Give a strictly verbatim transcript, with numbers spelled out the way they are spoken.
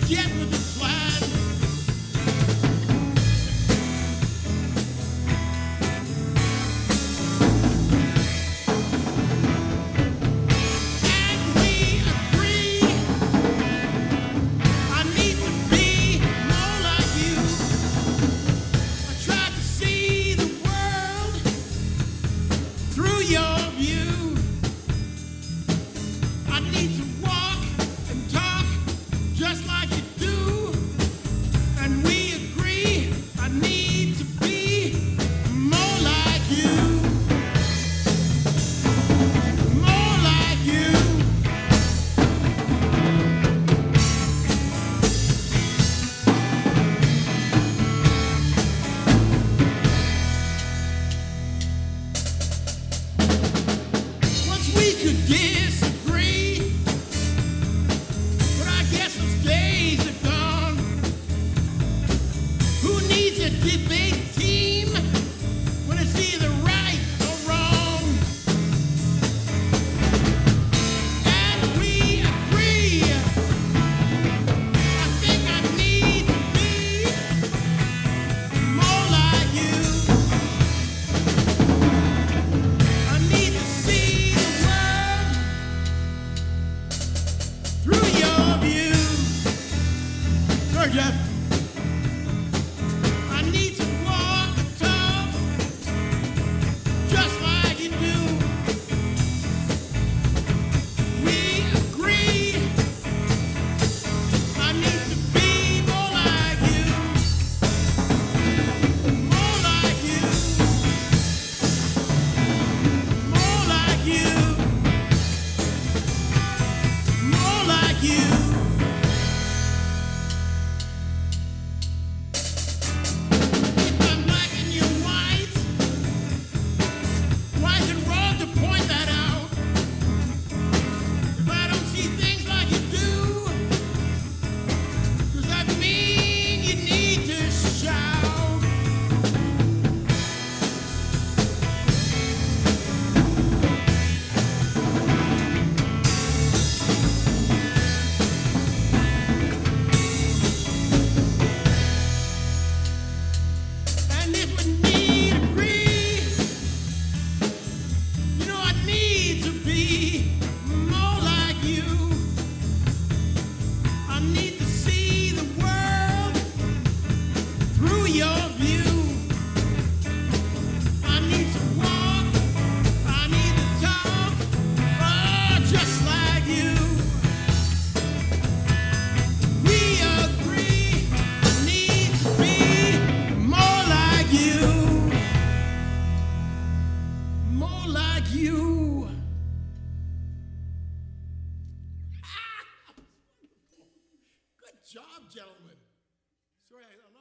get with the plan. And we agree I need to be more like you. I tried to see the world through your view. I need to walk and talk just like you do. And we agree I need to be more like you. More like you. Once we could disagree, but I guess those days are gone. Who needs a debate team when it's either right or wrong? And we agree. I think I need to be more like you. I need to see the world through your view. Sorry, Jeff. I need to walk the talk just like you do. We agree. I need to be more like you. More like you. More like you. More like you. If I'm black and you're white, why is it wrong to point that out? If I don't see things like you do, does that mean you need to shout? And if we need agree, you know I need to be more like you. I need to see the world through your view. I need to walk, I need to talk, oh, just like you. We agree I need to be more like you. More like you. Good job, gentlemen. Sorry, I- I'm not